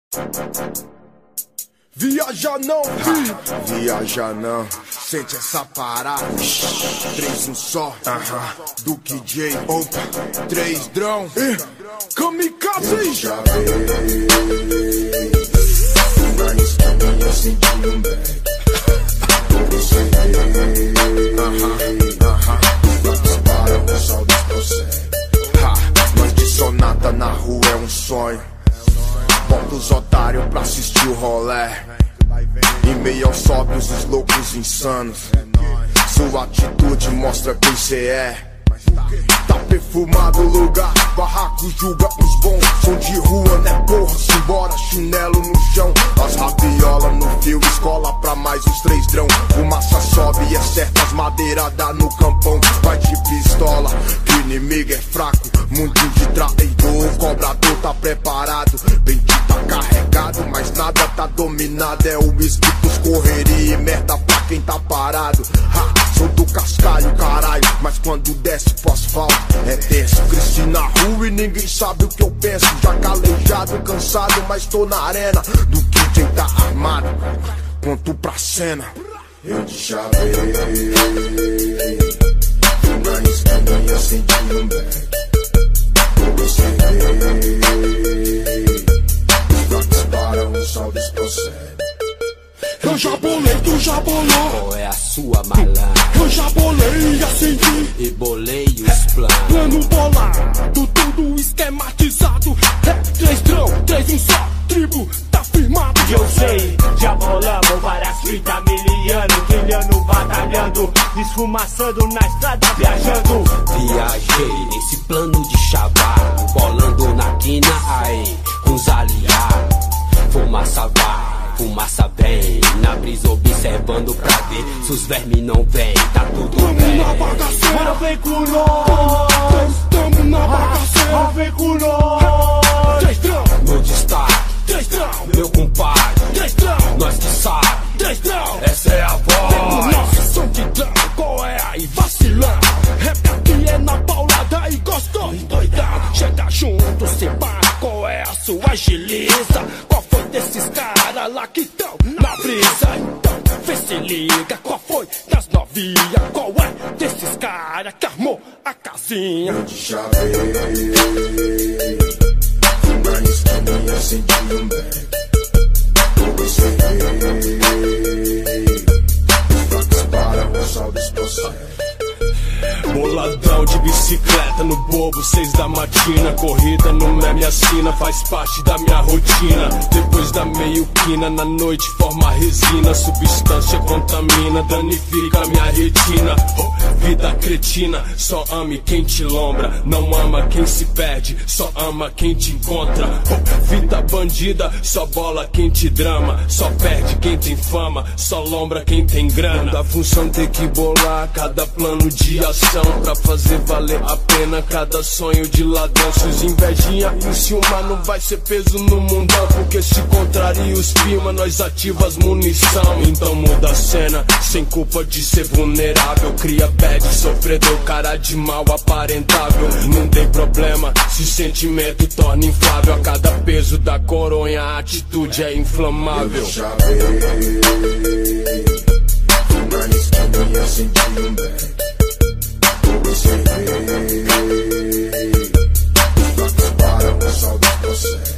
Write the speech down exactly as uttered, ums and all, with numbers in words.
Viaja não, vi. Viaja não, sente essa parada. Três um só, uh-huh. do K J. Opa, três drão, eh. kamikaze. Eu já vi na esquina eu senti um back. Você vê, aham, aham. Para o sol desprocede. Nós de sonata na rua é um sonho. Bota os otários pra assistir o rolé. Em meio aos sóbrios, os loucos insanos. Sua atitude mostra quem cê é. Tá perfumado o lugar, barraco julga os bons. Som de rua, né porra, simbora, chinelo no chão. As rabiolas no fio, escola pra mais uns três drão. Fumaça sobe e é certo as madeiradas no campão. Vai de pistola, que o inimigo é fraco. Mundinho de traidor, o cobrador tá preparado. Bendito tá carregado, mas nada tá dominado. É o whisky pros correria e merda pra quem tá parado. Ha, sou do cascalho, caralho, mas quando desce pro asfalto é tenso. Cresci na rua e ninguém sabe o que eu penso. Já calejado, cansado, mas tô na arena do que quem tá armado. Ponto pra cena. Eu te chavei na esquina e acendi um back. Você vê, os gatos param, o sol desprocede. Eu já bolei, tu já bolou. Qual é a sua malandra? Eu já bolei e acendi. E bolei os planos. Plano bolado, tudo esquematizado. É três drão, três um só. Tribo tá firmado. Eu sei, já bolamos várias fitas miliano, trilhando, batalhando, esfumaçando na estrada, viajando. Viajei nesse plano de chavalo, bolando na quina aí, com os aliados. Fumaça vai, fumaça vem, na brisa observando pra ver se os vermes não vêm, tá tudo Tamo bem. na bagaceira, Mano, vem com nós. tamo na bagaceira. Ah, vem com nós. Três drão, Meu destaque, três drão, meu compadre, três drão, nós que sabe, três drão. essa é a voz. Nossa, som de drão, qual é aí? Vacilando. Rap aqui é na paulada e gostou endoidado. Chega junto, se pá, qual é a sua agiliza? Qual foi desses caras lá que tão na brisa? Então, vê se liga, qual foi das novinhas? Qual é desses caras que armou a casinha? Eu te chavei na esquina e acendi um back. Você vê, os gatos param, o sol desprocede. Boladão de bicicleta no bobo, seis da matina. Corrida no meme assina, faz parte da minha rotina. Depois da meio-quina, na noite forma resina. Substância contamina, danifica minha retina. Oh, vida cretina, só ame quem te lombra. Não ama quem se perde, só ama quem te encontra. Oh, vida bandida, só bola quem te drama. Só perde quem tem fama, só lombra quem tem grana. Da função tem que bolar cada plano de ação pra fazer valer a pena cada sonho de ladrão. Se os invejinha e ciúma não vai ser peso no mundão, porque se contraria os firma, nós ativa as munição. Então muda a cena, sem culpa de ser vulnerável. Cria bad, sofredor, cara de mal aparentável. Não tem problema, se sentimento torna inflável. A cada peso da coronha a atitude é inflamável. Eu te chavei na esquina e acendi um back. Você vê, os gatos param, o sol desprocede.